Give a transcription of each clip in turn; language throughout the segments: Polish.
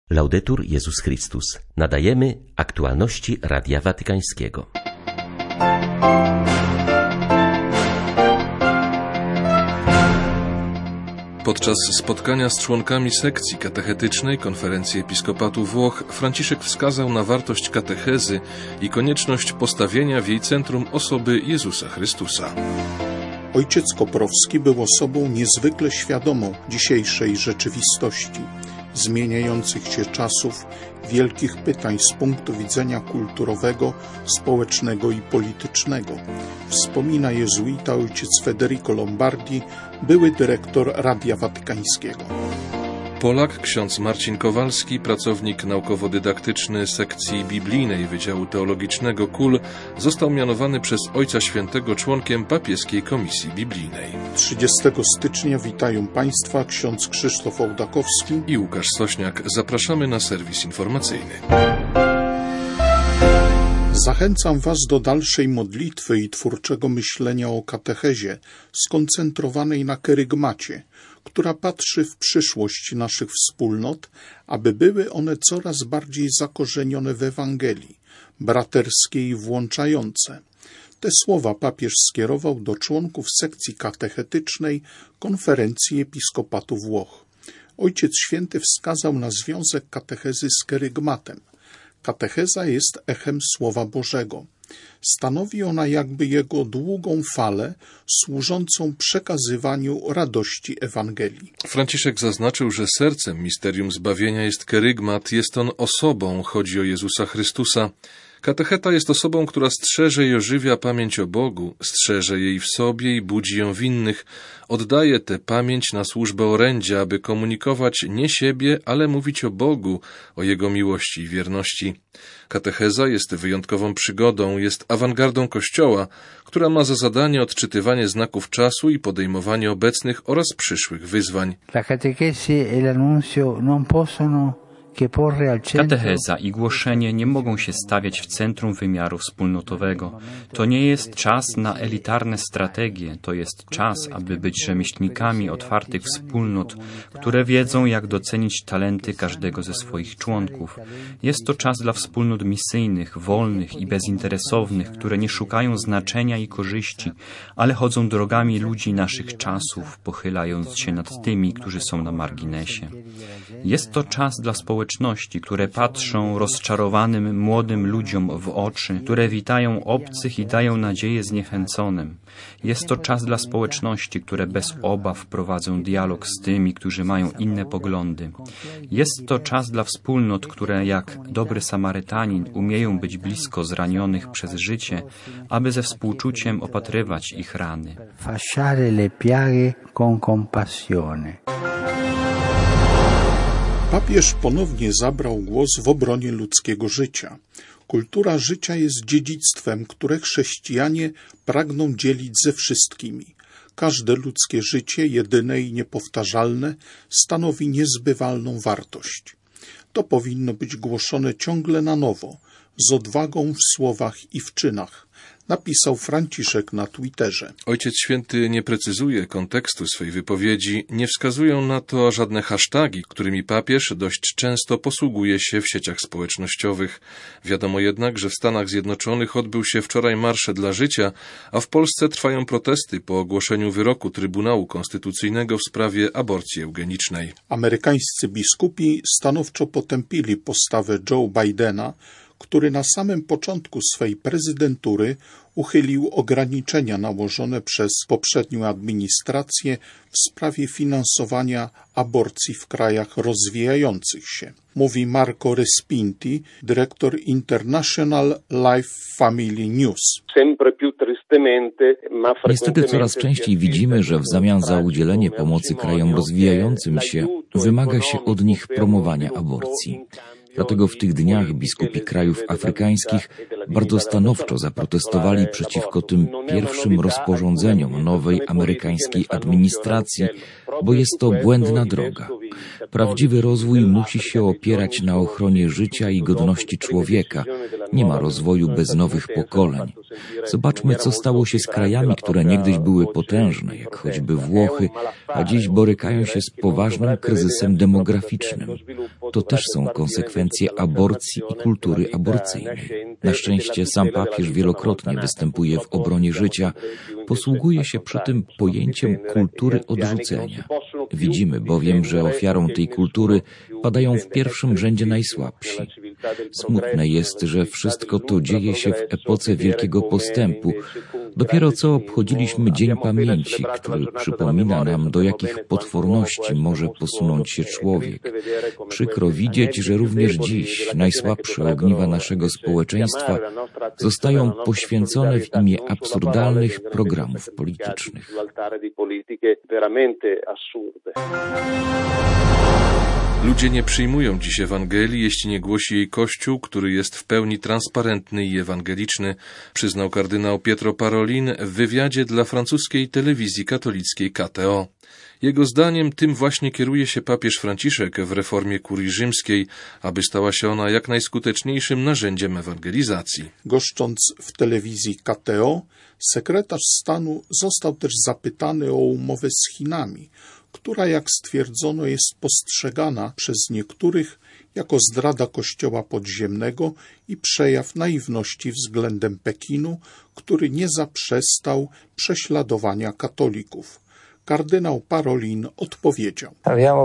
Laudetur Jezus Chrystus. Nadajemy aktualności Radia Watykańskiego. Podczas spotkania z członkami sekcji katechetycznej Konferencji Episkopatu Włoch Franciszek wskazał na wartość katechezy i konieczność postawienia w jej centrum osoby Jezusa Chrystusa. Ojciec Koprowski był osobą niezwykle świadomą dzisiejszej rzeczywistości, zmieniających się czasów, wielkich pytań z punktu widzenia kulturowego, społecznego i politycznego. Wspomina jezuita ojciec Federico Lombardi, były dyrektor Radia Watykańskiego. Polak, ksiądz Marcin Kowalski, pracownik naukowo-dydaktyczny sekcji biblijnej Wydziału Teologicznego KUL, został mianowany przez Ojca Świętego członkiem papieskiej Komisji Biblijnej. 30 stycznia witają Państwa ksiądz Krzysztof Ołdakowski i Łukasz Sośniak. Zapraszamy na serwis informacyjny. Zachęcam Was do dalszej modlitwy i twórczego myślenia o katechezie skoncentrowanej na kerygmacie, która patrzy w przyszłość naszych wspólnot, aby były one coraz bardziej zakorzenione w Ewangelii, braterskie i włączające. Te słowa papież skierował do członków sekcji katechetycznej Konferencji Episkopatu Włoch. Ojciec Święty wskazał na związek katechezy z kerygmatem. Katecheza jest echem Słowa Bożego. Stanowi ona jakby jego długą falę służącą przekazywaniu radości Ewangelii. Franciszek zaznaczył, że sercem misterium zbawienia jest kerygmat, jest on osobą, chodzi o Jezusa Chrystusa. Katecheta jest osobą, która strzeże i ożywia pamięć o Bogu, strzeże jej w sobie i budzi ją w innych, oddaje tę pamięć na służbę orędzia, aby komunikować nie siebie, ale mówić o Bogu, o Jego miłości i wierności. Katecheza jest wyjątkową przygodą, jest awangardą Kościoła, która ma za zadanie odczytywanie znaków czasu i podejmowanie obecnych oraz przyszłych wyzwań. Katecheza i głoszenie nie mogą się stawiać w centrum wymiaru wspólnotowego. To nie jest czas na elitarne strategie, to jest czas, aby być rzemieślnikami otwartych wspólnot, które wiedzą, jak docenić talenty każdego ze swoich członków. Jest to czas dla wspólnot misyjnych, wolnych i bezinteresownych, które nie szukają znaczenia i korzyści, ale chodzą drogami ludzi naszych czasów, pochylając się nad tymi, którzy są na marginesie. Jest to czas dla społeczności, które patrzą rozczarowanym młodym ludziom w oczy, które witają obcych i dają nadzieję zniechęconym. Jest to czas dla społeczności, które bez obaw prowadzą dialog z tymi, którzy mają inne poglądy. Jest to czas dla wspólnot, które jak dobry Samarytanin umieją być blisko zranionych przez życie, aby ze współczuciem opatrywać ich rany. Fasciare le piaghe con compassione. Papież ponownie zabrał głos w obronie ludzkiego życia. Kultura życia jest dziedzictwem, które chrześcijanie pragną dzielić ze wszystkimi. Każde ludzkie życie, jedyne i niepowtarzalne, stanowi niezbywalną wartość. To powinno być głoszone ciągle na nowo, z odwagą w słowach i w czynach, napisał Franciszek na Twitterze. Ojciec Święty nie precyzuje kontekstu swej wypowiedzi, nie wskazują na to żadne hasztagi, którymi papież dość często posługuje się w sieciach społecznościowych. Wiadomo jednak, że w Stanach Zjednoczonych odbył się wczoraj Marsz dla Życia, a w Polsce trwają protesty po ogłoszeniu wyroku Trybunału Konstytucyjnego w sprawie aborcji eugenicznej. Amerykańscy biskupi stanowczo potępili postawę Joe Bidena, który na samym początku swej prezydentury uchylił ograniczenia nałożone przez poprzednią administrację w sprawie finansowania aborcji w krajach rozwijających się. Mówi Marco Respinti, dyrektor International Life Family News. Niestety coraz częściej widzimy, że w zamian za udzielenie pomocy krajom rozwijającym się wymaga się od nich promowania aborcji. Dlatego w tych dniach biskupi krajów afrykańskich bardzo stanowczo zaprotestowali przeciwko tym pierwszym rozporządzeniom nowej amerykańskiej administracji, bo jest to błędna droga. Prawdziwy rozwój musi się opierać na ochronie życia i godności człowieka. Nie ma rozwoju bez nowych pokoleń. Zobaczmy, co stało się z krajami, które niegdyś były potężne, jak choćby Włochy, a dziś borykają się z poważnym kryzysem demograficznym. To też są konsekwencje aborcji i kultury aborcyjnej. Na szczęście sam papież wielokrotnie występuje w obronie życia, posługuje się przy tym pojęciem kultury odrzucenia. Widzimy bowiem, że ofiarą tej kultury padają w pierwszym rzędzie najsłabsi. Smutne jest, że wszystko to dzieje się w epoce Wielkiego Postępu. Dopiero co obchodziliśmy Dzień Pamięci, który przypomina nam, do jakich potworności może posunąć się człowiek. Przykro widzieć, że również dziś najsłabsze ogniwa naszego społeczeństwa zostają poświęcone w imię absurdalnych programów politycznych. Ludzie nie przyjmują dziś Ewangelii, jeśli nie głosi jej Kościół, który jest w pełni transparentny i ewangeliczny, przyznał kardynał Pietro Parolin w wywiadzie dla francuskiej telewizji katolickiej KTO. Jego zdaniem tym właśnie kieruje się papież Franciszek w reformie kurii rzymskiej, aby stała się ona jak najskuteczniejszym narzędziem ewangelizacji. Goszcząc w telewizji KTO, sekretarz stanu został też zapytany o umowę z Chinami, która, jak stwierdzono, jest postrzegana przez niektórych jako zdrada Kościoła podziemnego i przejaw naiwności względem Pekinu, który nie zaprzestał prześladowania katolików. Kardynał Parolin odpowiedział: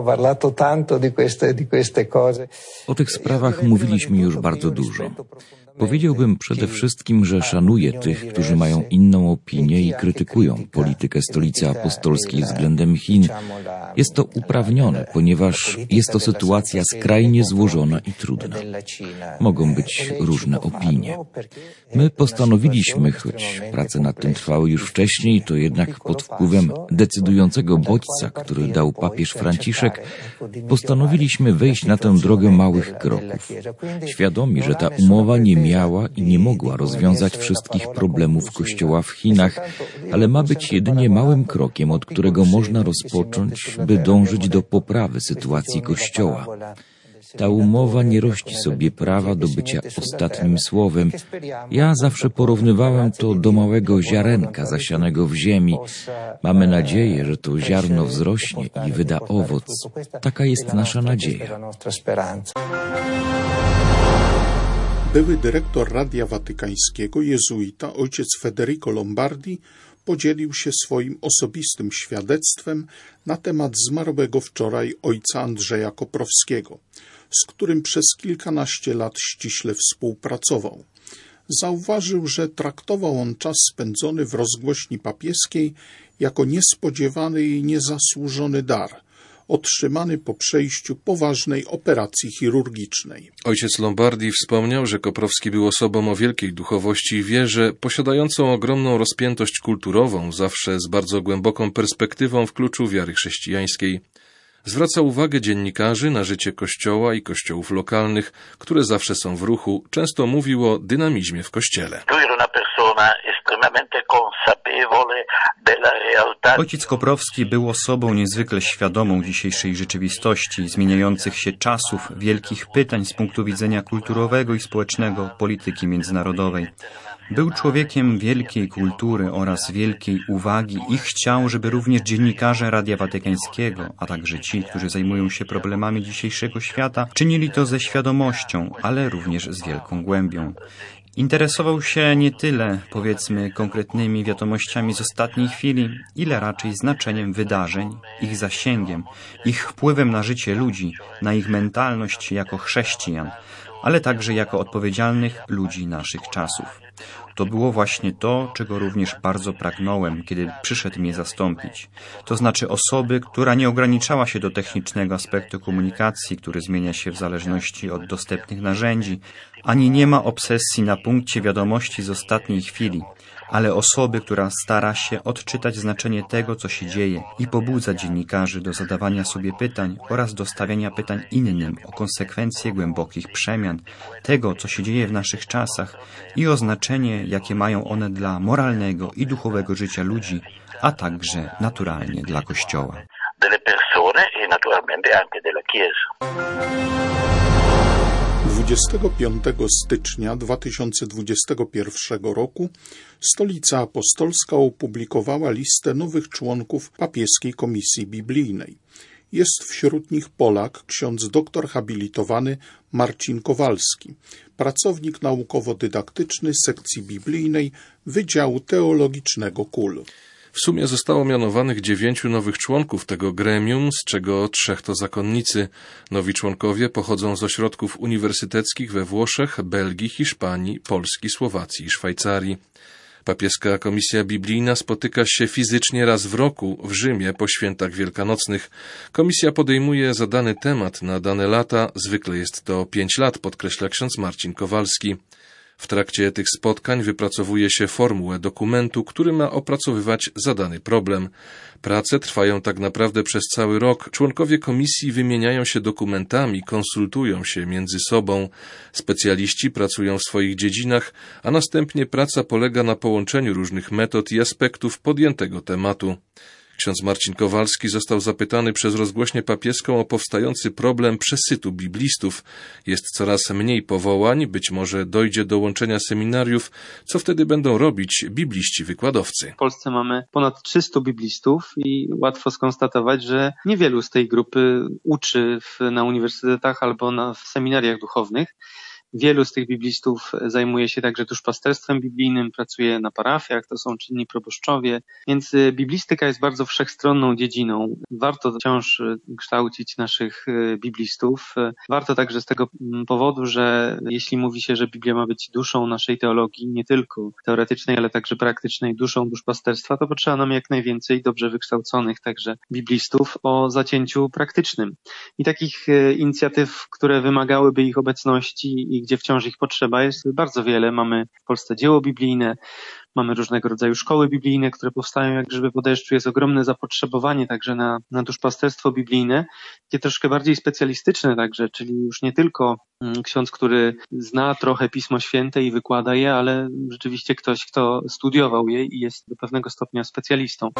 O tych sprawach mówiliśmy już bardzo dużo. Powiedziałbym przede wszystkim, że szanuję tych, którzy mają inną opinię i krytykują politykę Stolicy Apostolskiej względem Chin. Jest to uprawnione, ponieważ jest to sytuacja skrajnie złożona i trudna. Mogą być różne opinie. My postanowiliśmy, choć prace nad tym trwały już wcześniej, to jednak pod wpływem decydującego bodźca, który dał papież Franciszek, postanowiliśmy wejść na tę drogę małych kroków. Świadomi, że ta umowa nie miała i nie mogła rozwiązać wszystkich problemów Kościoła w Chinach, ale ma być jedynie małym krokiem, od którego można rozpocząć, by dążyć do poprawy sytuacji Kościoła. Ta umowa nie rości sobie prawa do bycia ostatnim słowem. Ja zawsze porównywałem to do małego ziarenka zasianego w ziemi. Mamy nadzieję, że to ziarno wzrośnie i wyda owoc. Taka jest nasza nadzieja. Były dyrektor Radia Watykańskiego, jezuita, ojciec Federico Lombardi, podzielił się swoim osobistym świadectwem na temat zmarłego wczoraj ojca Andrzeja Koprowskiego, z którym przez kilkanaście lat ściśle współpracował. Zauważył, że traktował on czas spędzony w rozgłośni papieskiej jako niespodziewany i niezasłużony dar, otrzymany po przejściu poważnej operacji chirurgicznej. Ojciec Lombardi wspomniał, że Koprowski był osobą o wielkiej duchowości i wierze, posiadającą ogromną rozpiętość kulturową, zawsze z bardzo głęboką perspektywą w kluczu wiary chrześcijańskiej. Zwraca uwagę dziennikarzy na życie Kościoła i kościołów lokalnych, które zawsze są w ruchu. Często mówił o dynamizmie w Kościele. Ojciec Koprowski był osobą niezwykle świadomą dzisiejszej rzeczywistości, zmieniających się czasów, wielkich pytań z punktu widzenia kulturowego i społecznego, polityki międzynarodowej. Był człowiekiem wielkiej kultury oraz wielkiej uwagi i chciał, żeby również dziennikarze Radia Watykańskiego, a także ci, którzy zajmują się problemami dzisiejszego świata, czynili to ze świadomością, ale również z wielką głębią. Interesował się nie tyle, powiedzmy, konkretnymi wiadomościami z ostatniej chwili, ile raczej znaczeniem wydarzeń, ich zasięgiem, ich wpływem na życie ludzi, na ich mentalność jako chrześcijan, ale także jako odpowiedzialnych ludzi naszych czasów. To było właśnie to, czego również bardzo pragnąłem, kiedy przyszedł mnie zastąpić. To znaczy osoby, która nie ograniczała się do technicznego aspektu komunikacji, który zmienia się w zależności od dostępnych narzędzi, ani nie ma obsesji na punkcie wiadomości z ostatniej chwili, ale osoby, która stara się odczytać znaczenie tego, co się dzieje i pobudza dziennikarzy do zadawania sobie pytań oraz do stawiania pytań innym o konsekwencje głębokich przemian, tego, co się dzieje w naszych czasach i o znaczenie, jakie mają one dla moralnego i duchowego życia ludzi, a także naturalnie dla Kościoła. delle persone e naturalmente anche della Chiesa. 25 stycznia 2021 roku Stolica Apostolska opublikowała listę nowych członków Papieskiej Komisji Biblijnej. Jest wśród nich Polak, ksiądz doktor habilitowany Marcin Kowalski, pracownik naukowo-dydaktyczny sekcji biblijnej Wydziału Teologicznego KUL. W sumie zostało mianowanych 9 nowych członków tego gremium, z czego 3 to zakonnicy. Nowi członkowie pochodzą z ośrodków uniwersyteckich we Włoszech, Belgii, Hiszpanii, Polski, Słowacji i Szwajcarii. Papieska Komisja Biblijna spotyka się fizycznie raz w roku w Rzymie po świętach wielkanocnych. Komisja podejmuje zadany temat na dane lata, zwykle jest to 5 lat, podkreśla ksiądz Marcin Kowalski. W trakcie tych spotkań wypracowuje się formułę dokumentu, który ma opracowywać zadany problem. Prace trwają tak naprawdę przez cały rok. Członkowie komisji wymieniają się dokumentami, konsultują się między sobą. Specjaliści pracują w swoich dziedzinach, a następnie praca polega na połączeniu różnych metod i aspektów podjętego tematu. Ksiądz Marcin Kowalski został zapytany przez rozgłośnię papieską o powstający problem przesytu biblistów. Jest coraz mniej powołań, być może dojdzie do łączenia seminariów. Co wtedy będą robić bibliści wykładowcy? W Polsce mamy ponad 300 biblistów i łatwo skonstatować, że niewielu z tej grupy uczy na uniwersytetach albo w seminariach duchownych. Wielu z tych biblistów zajmuje się także duszpasterstwem biblijnym, pracuje na parafiach, to są czynni proboszczowie, więc biblistyka jest bardzo wszechstronną dziedziną. Warto wciąż kształcić naszych biblistów. Warto także z tego powodu, że jeśli mówi się, że Biblia ma być duszą naszej teologii, nie tylko teoretycznej, ale także praktycznej, duszą duszpasterstwa, to potrzeba nam jak najwięcej dobrze wykształconych także biblistów o zacięciu praktycznym. I takich inicjatyw, które wymagałyby ich obecności i gdzie wciąż ich potrzeba, jest bardzo wiele. Mamy w Polsce dzieło biblijne, mamy różnego rodzaju szkoły biblijne, które powstają jak grzyby po deszczu. Jest ogromne zapotrzebowanie także na duszpasterstwo biblijne, takie troszkę bardziej specjalistyczne także, czyli już nie tylko ksiądz, który zna trochę Pismo Święte i wykłada je, ale rzeczywiście ktoś, kto studiował je i jest do pewnego stopnia specjalistą.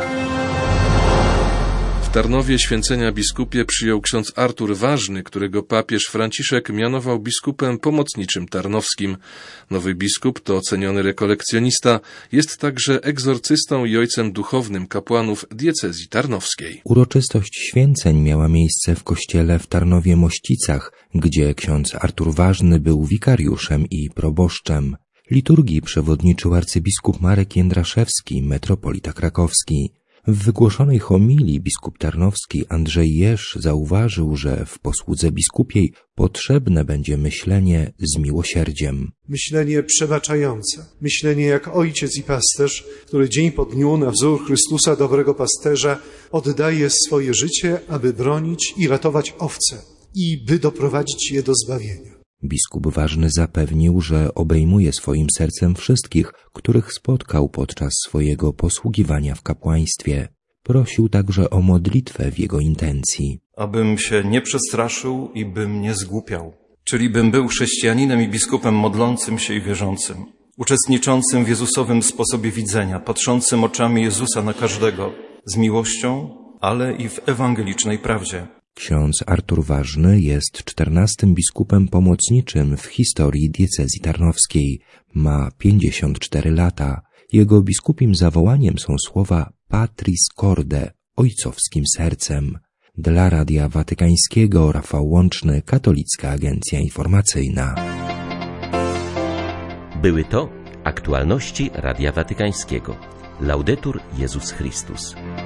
W Tarnowie święcenia biskupie przyjął ksiądz Artur Ważny, którego papież Franciszek mianował biskupem pomocniczym tarnowskim. Nowy biskup to ceniony rekolekcjonista, jest także egzorcystą i ojcem duchownym kapłanów diecezji tarnowskiej. Uroczystość święceń miała miejsce w kościele w Tarnowie-Mościcach, gdzie ksiądz Artur Ważny był wikariuszem i proboszczem. Liturgii przewodniczył arcybiskup Marek Jędraszewski, metropolita krakowski. W wygłoszonej homilii biskup tarnowski Andrzej Jerz zauważył, że w posłudze biskupiej potrzebne będzie myślenie z miłosierdziem. Myślenie przebaczające, myślenie jak ojciec i pasterz, który dzień po dniu na wzór Chrystusa, dobrego pasterza, oddaje swoje życie, aby bronić i ratować owce i by doprowadzić je do zbawienia. Biskup Ważny zapewnił, że obejmuje swoim sercem wszystkich, których spotkał podczas swojego posługiwania w kapłaństwie. Prosił także o modlitwę w jego intencji. Abym się nie przestraszył i bym nie zgłupiał, czyli bym był chrześcijaninem i biskupem modlącym się i wierzącym, uczestniczącym w Jezusowym sposobie widzenia, patrzącym oczami Jezusa na każdego, z miłością, ale i w ewangelicznej prawdzie. Ksiądz Artur Ważny jest 14. biskupem pomocniczym w historii diecezji tarnowskiej. Ma 54 lata. Jego biskupim zawołaniem są słowa Patris Corde, ojcowskim sercem. Dla Radia Watykańskiego Rafał Łączny, Katolicka Agencja Informacyjna. Były to aktualności Radia Watykańskiego. Laudetur Jezus Chrystus.